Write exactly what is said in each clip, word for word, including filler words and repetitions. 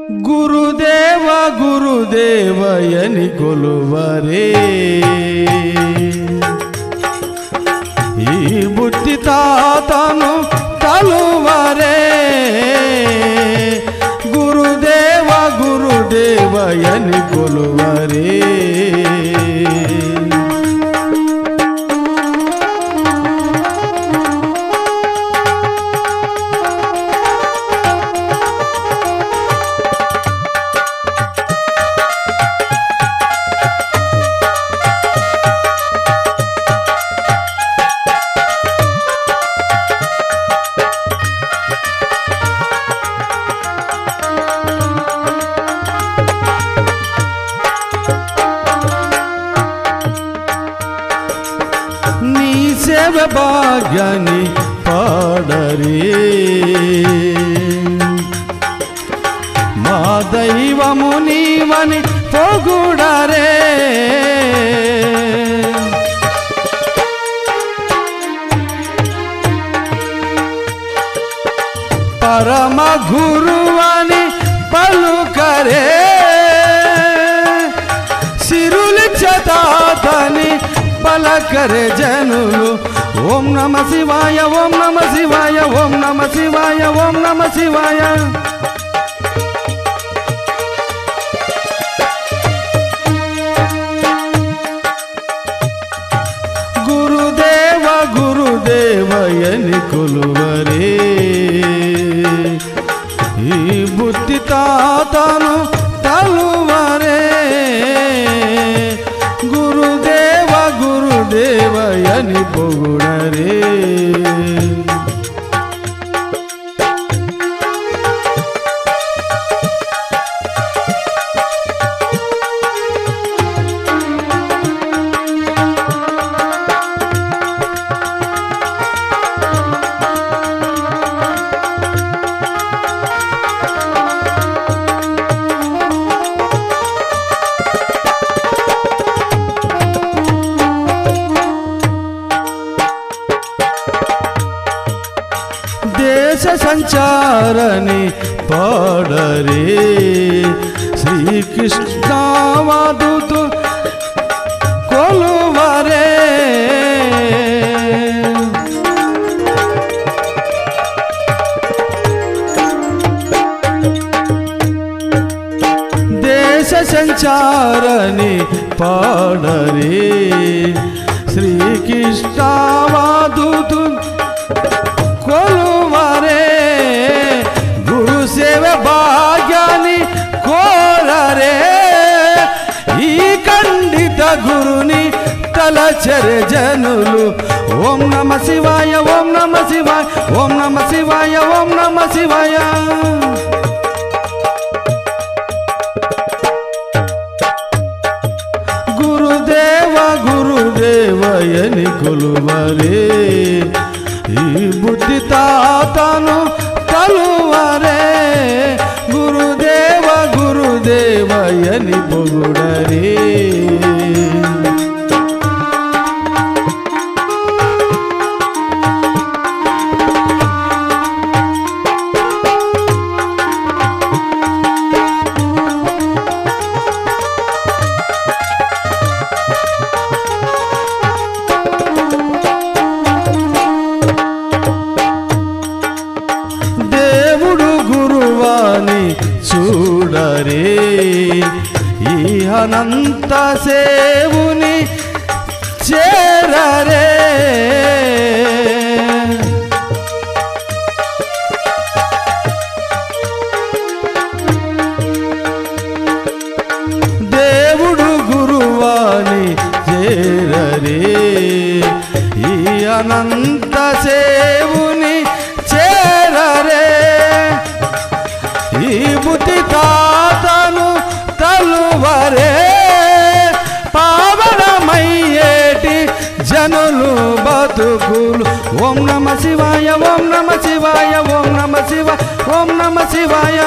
గురుదేవ గురుదేవయని కొలువరే ఈ బుద్ధి తాతను తలువరే గురుదేవ గురుదేవయని కొలువరే సేవ భాగ్యాన్ని పాడరే మా దైవము నీవని పొగుడరే పరమ గురువని పలుకరే సిరులిచ్చతాతని పలకరే జనులు ఓం నమ శివాయ ఓం నమ శివాయ ఓం నమ శివాయ ఓం నమ శివాయ గురుదేవ గురుదేవయని కొలువరే ఈ బుద్ధి తాతను తలువరే గురుదేవ గురుదేవయని పొగుడరే దేశ సంచారని పాడరే శ్రీకృష్ణవాదుతు కొలువరే దేశ సంచారని పాడరే శ్రీకృష్ణవాదుతు కొలువరే గురు సేవ భాగ్యాన్ని కోరరే ఈ ఖండిత గురుని తలచరే జనులు ఓం నమ శివాయ ఓం నమ శివాయ ఓం నమ శివాయ ఓం నమ శివాయ గురుదేవ గురుదేవయని కొలువరే ఈ బుద్ధి తాతను తలువరే గురుదేవ గురుదేవయని పొగుడరే చూడరే ఈ అనంత సేవుని చేరరే దేవుడు గురువాని చేరరే ఈ అనంత సేవుని చేరరే ఈ బుద్ధి తాతను తలువరే పావనమయ్యేటి జనులు బతుకులు ఓం నమ శివాయ ఓం నమ శివాయ ఓం నమ శివ ఓం నమ శివాయ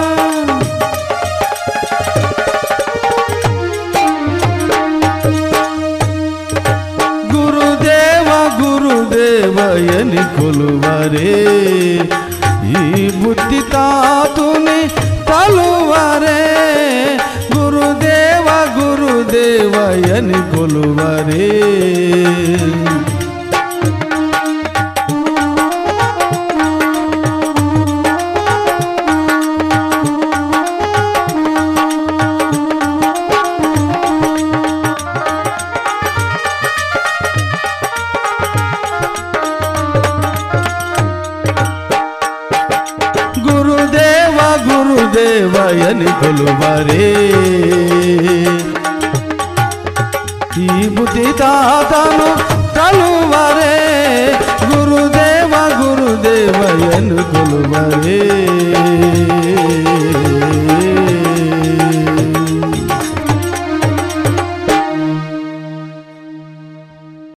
గురుదేవ గురుదేవయని కొలువరే ఈ బుద్ధి తాతుని తలువ కొలువరే గురుదేవ గురుదేవయని కొలువరే ఈ బుద్ధి తాతను కలువరే